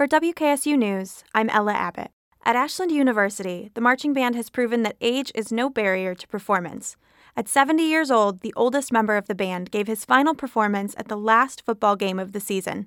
For WKSU News, I'm Ella Abbott. At Ashland University, the marching band has proven that age is no barrier to performance. At 70 years old, the oldest member of the band gave his final performance at the last football game of the season.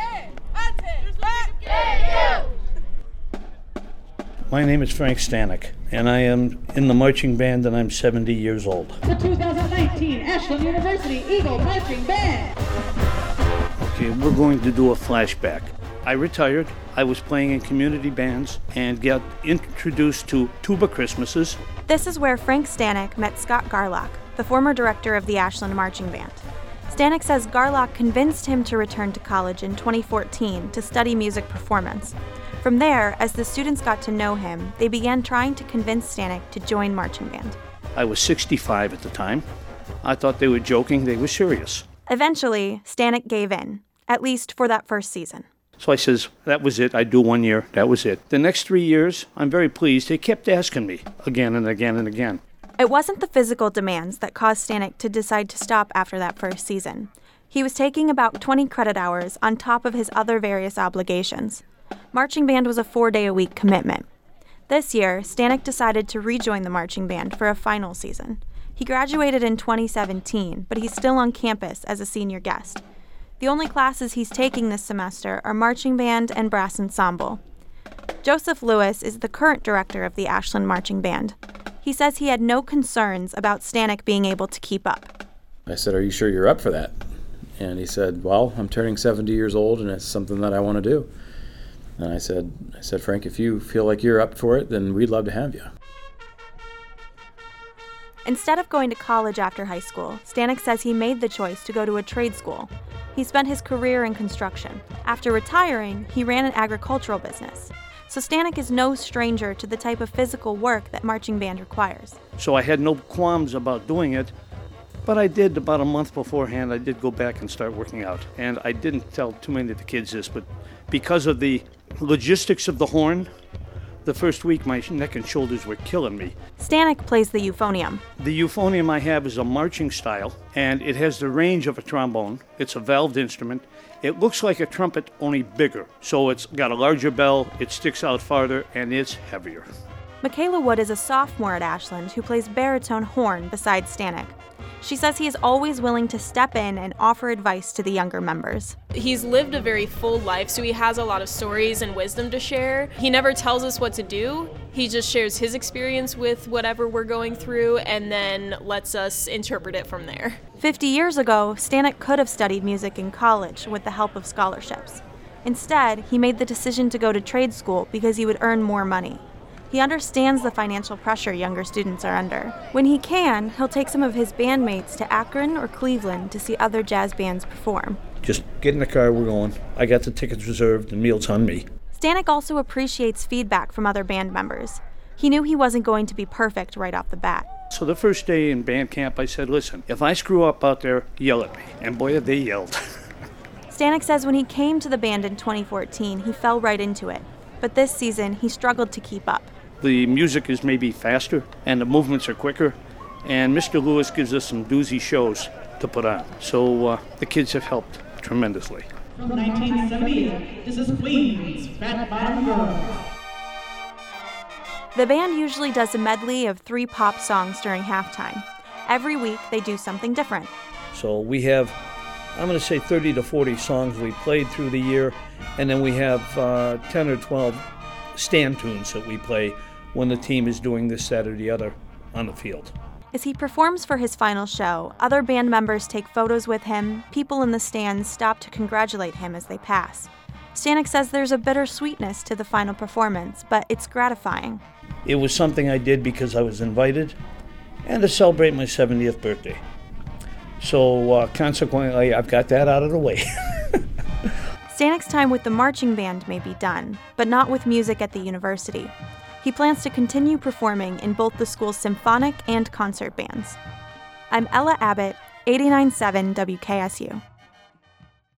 My name is Frank Stanek, and I am in the marching band, and I'm 70 years old. The 2019 Ashland University Eagle Marching Band. Okay, we're going to do a flashback. I retired. I was playing in community bands and got introduced to Tuba Christmases. This is where Frank Stanek met Scott Garlock, the former director of the Ashland Marching Band. Stanek says Garlock convinced him to return to college in 2014 to study music performance. From there, as the students got to know him, they began trying to convince Stanek to join marching band. I was 65 at the time. I thought they were joking. They were serious. Eventually, Stanek gave in, at least for that first season. So I says, that was it. I'd do 1 year. That was it. The next 3 years, I'm very pleased. They kept asking me again and again and again. It wasn't the physical demands that caused Stanek to decide to stop after that first season. He was taking about 20 credit hours on top of his other various obligations. Marching band was a 4-day-a-week commitment. This year, Stanek decided to rejoin the marching band for a final season. He graduated in 2017, but he's still on campus as a senior guest. The only classes he's taking this semester are marching band and brass ensemble. Joseph Lewis is the current director of the Ashland Marching Band. He says he had no concerns about Stanek being able to keep up. I said, "Are you sure you're up for that?" And he said, "Well, I'm turning 70 years old and it's something that I want to do." And I said, "Frank, if you feel like you're up for it, then we'd love to have you." Instead of going to college after high school, Stanek says he made the choice to go to a trade school. He spent his career in construction. After retiring, he ran an agricultural business. So Stanek is no stranger to the type of physical work that marching band requires. So I had no qualms about doing it, but I did about a month beforehand, I did go back and start working out. And I didn't tell too many of the kids this, but because of the logistics of the horn, the first week my neck and shoulders were killing me. Stanek plays the euphonium. The euphonium I have is a marching style, and it has the range of a trombone. It's a valved instrument. It looks like a trumpet, only bigger. So it's got a larger bell, it sticks out farther, and it's heavier. Michaela Wood is a sophomore at Ashland who plays baritone horn besides Stanek. She says he is always willing to step in and offer advice to the younger members. He's lived a very full life, so he has a lot of stories and wisdom to share. He never tells us what to do. He just shares his experience with whatever we're going through and then lets us interpret it from there. 50 years ago, Stanek could have studied music in college with the help of scholarships. Instead, he made the decision to go to trade school because he would earn more money. He understands the financial pressure younger students are under. When he can, he'll take some of his bandmates to Akron or Cleveland to see other jazz bands perform. Just get in the car, we're going. I got the tickets reserved and meals on me. Stanek also appreciates feedback from other band members. He knew he wasn't going to be perfect right off the bat. So the first day in band camp, I said, "Listen, if I screw up out there, yell at me." And boy, they yelled. Stanek says when he came to the band in 2014, he fell right into it. But this season, he struggled to keep up. The music is maybe faster and the movements are quicker, and Mr. Lewis gives us some doozy shows to put on. So the kids have helped tremendously. From 1978, this is Queen's Fat Bottom Girls. The band usually does a medley of 3 pop songs during halftime. Every week, they do something different. So we have, I'm going to say 30 to 40 songs we played through the year, and then we have 10 or 12 stand tunes that we play when the team is doing this, that, or the other on the field. As he performs for his final show, other band members take photos with him. People in the stands stop to congratulate him as they pass. Stanek says there's a bittersweetness to the final performance, but it's gratifying. It was something I did because I was invited and to celebrate my 70th birthday. So consequently, I've got that out of the way. Stanek's time with the marching band may be done, but not with music at the university. He plans to continue performing in both the school's symphonic and concert bands. I'm Ella Abbott, 89.7 WKSU.